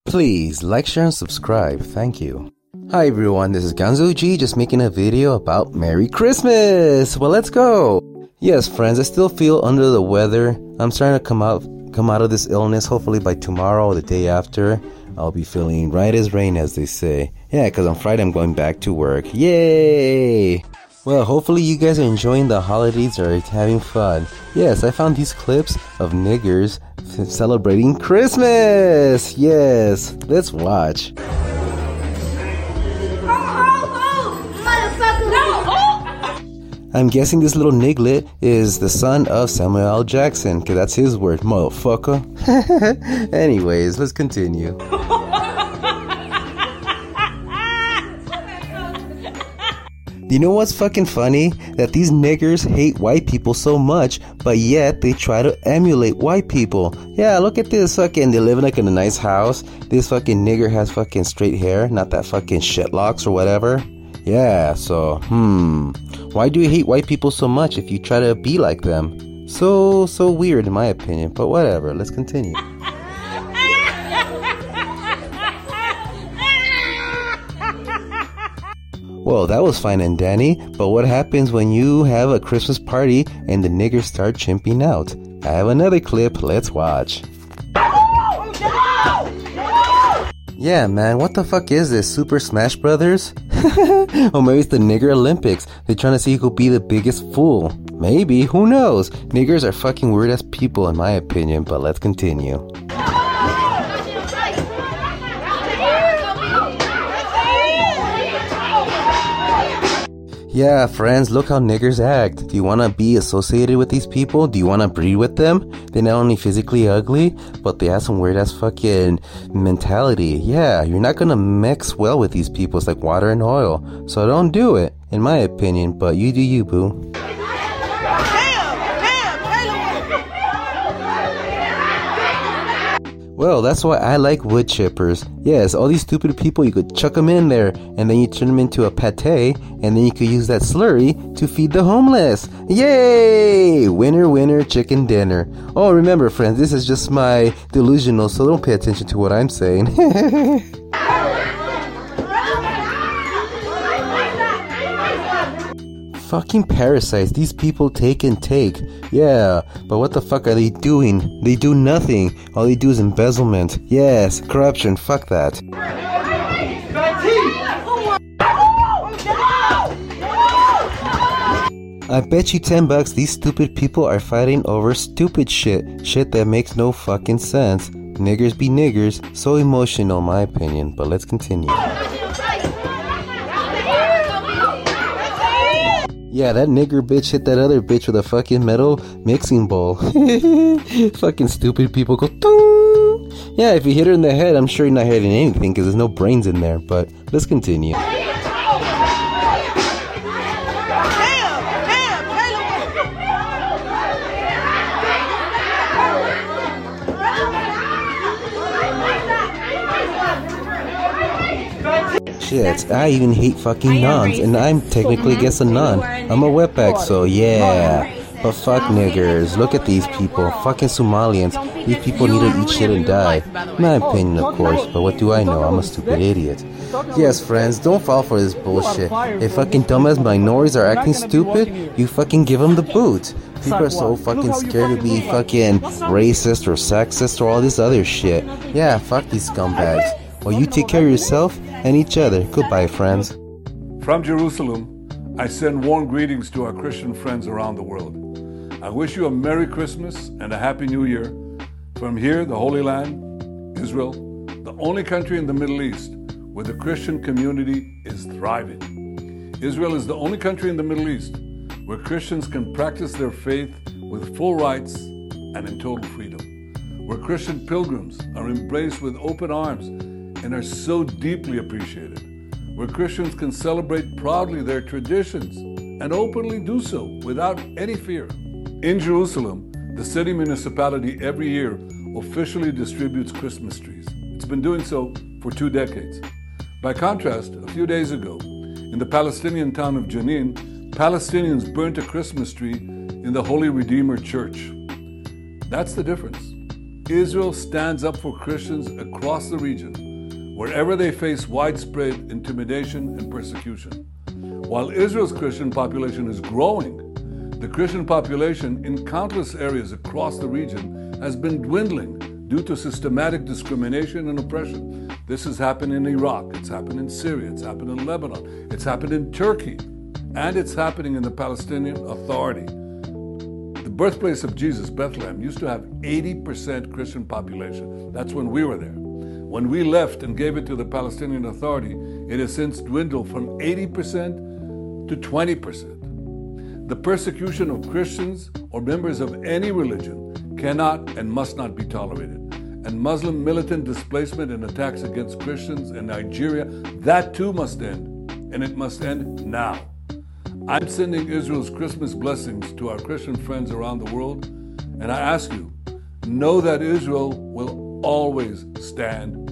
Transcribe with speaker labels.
Speaker 1: Please like, share, and subscribe. Thank you. Hi everyone, this is Ganzuji, just making a video about Merry Christmas! Well, let's go! Yes, friends, I still feel under the weather. I'm starting to come out of this illness. Hopefully by tomorrow or the day after, I'll be feeling right as rain, as they say. Yeah, because on Friday I'm going back to work. Yay! Well, hopefully you guys are enjoying the holidays or having fun. Yes, I found these clips of niggers celebrating Christmas! Yes, let's watch. I'm guessing this little niglet is the son of Samuel L. Jackson, because that's his word, motherfucker. Anyways, let's continue. Do you know what's fucking funny? That these niggers hate white people so much, but yet they try to emulate white people. Yeah, look at this fucking, they live like in a nice house. This fucking nigger has fucking straight hair, not that fucking shit locks or whatever. Yeah, so, why do you hate white people so much if you try to be like them? So weird in my opinion, but whatever, let's continue. Well, that was fine and dandy, but what happens when you have a Christmas party and the niggers start chimping out? I have another clip, let's watch. Yeah, man, what the fuck is this? Super Smash Brothers? Or maybe it's the Nigger Olympics. They're trying to see who could be the biggest fool. Maybe, who knows? Niggers are fucking weird ass people in my opinion, but let's continue. Yeah, friends, look how niggers act. Do you want to be associated with these people? Do you want to breed with them? They're not only physically ugly, but they have some weird ass fucking mentality. Yeah, you're not gonna mix well with these people. It's like water and oil. So don't do it, in my opinion, but you do you, boo. Well, that's why I like wood chippers. Yes, all these stupid people, you could chuck them in there, and then you turn them into a pate, and then you could use that slurry to feed the homeless. Yay! Winner, winner, chicken dinner. Oh, remember, friends, this is just my delusional, so don't pay attention to what I'm saying. Fucking parasites, these people take and take. Yeah, but what the fuck are they doing? They do nothing. All they do is embezzlement. Yes, corruption, fuck that. I bet you $10 these stupid people are fighting over stupid shit. Shit that makes no fucking sense. Niggers be niggers. So emotional in my opinion, but let's continue. Yeah, that nigger bitch hit that other bitch with a fucking metal mixing bowl. Fucking stupid people go toong. Yeah, if you hit her in the head, I'm sure you're not hitting anything because there's no brains in there, but let's continue. Shit, I even hate fucking nuns, and I'm technically, I guess, a nun. I'm a wetback, so yeah. But fuck niggers, look at these people, fucking Somalians. These people need to eat shit and die. My opinion, of course, but what do I know? I'm a stupid idiot. Yes, friends, don't fall for this bullshit. If fucking dumbass minorities are acting stupid, you fucking give them the boot. People are so fucking scared to be fucking racist or sexist or all this other shit. Yeah, fuck these scumbags. Well, you take care of yourself and each other. Goodbye, friends.
Speaker 2: From Jerusalem, I send warm greetings to our Christian friends around the world. I wish you a Merry Christmas and a Happy New Year. From here, the Holy Land, Israel, the only country in the Middle East where the Christian community is thriving. Israel is the only country in the Middle East where Christians can practice their faith with full rights and in total freedom, where Christian pilgrims are embraced with open arms and are so deeply appreciated, where Christians can celebrate proudly their traditions and openly do so without any fear. In Jerusalem, the city municipality every year officially distributes Christmas trees. It's been doing so for 2 decades. By contrast, a few days ago, in the Palestinian town of Jenin, Palestinians burnt a Christmas tree in the Holy Redeemer Church. That's the difference. Israel stands up for Christians across the region, wherever they face widespread intimidation and persecution. While Israel's Christian population is growing, the Christian population in countless areas across the region has been dwindling due to systematic discrimination and oppression. This has happened in Iraq, it's happened in Syria, it's happened in Lebanon, it's happened in Turkey, and it's happening in the Palestinian Authority. The birthplace of Jesus, Bethlehem, used to have 80% Christian population. That's when we were there. When we left and gave it to the Palestinian Authority, it has since dwindled from 80% to 20%. The persecution of Christians or members of any religion cannot and must not be tolerated. And Muslim militant displacement and attacks against Christians in Nigeria, that too must end. And it must end now. I'm sending Israel's Christmas blessings to our Christian friends around the world, and I ask you, know that Israel will always stand